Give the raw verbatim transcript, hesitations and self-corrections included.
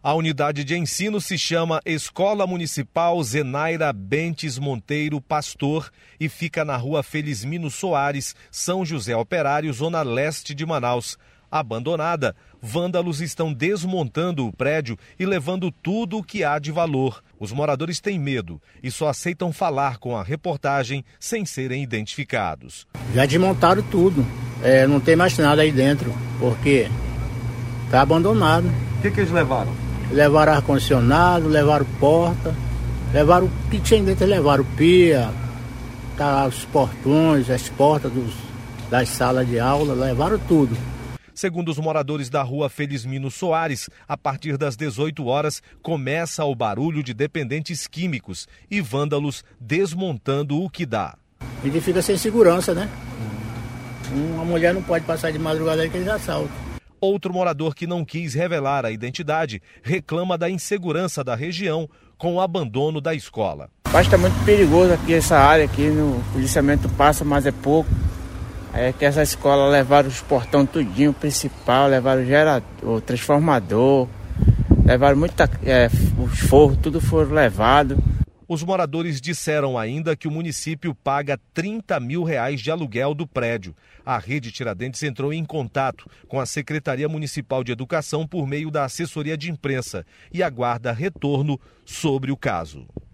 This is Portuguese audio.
A unidade de ensino se chama Escola Municipal Zenaira Bentes Monteiro Pastor e fica na rua Felizmino Soares, São José Operário, zona leste de Manaus. Abandonada, vândalos estão desmontando o prédio e levando tudo o que há de valor. Os moradores têm medo e só aceitam falar com a reportagem sem serem identificados. Já desmontaram tudo, é, não tem mais nada aí dentro, porque está abandonado. O que, que eles levaram? Levaram ar-condicionado, levaram porta, levaram o que tinha dentro, levaram pia, tá, os portões, as portas dos, das salas de aula, levaram tudo. Segundo os moradores da rua Felizmino Soares, a partir das dezoito horas começa o barulho de dependentes químicos e vândalos desmontando o que dá. A gente fica sem segurança, né? Uma mulher não pode passar de madrugada aí que eles assaltam. Outro morador que não quis revelar a identidade reclama da insegurança da região com o abandono da escola. Acho que está muito perigoso aqui essa área, aqui no policiamento passa, mas é pouco. É que essa escola levaram os portão tudinho, o principal, levaram o gerador, o transformador, levaram muita, é, os forros, tudo foram levado. Os moradores disseram ainda que o município paga trinta mil reais de aluguel do prédio. A Rede Tiradentes entrou em contato com a Secretaria Municipal de Educação por meio da assessoria de imprensa e aguarda retorno sobre o caso.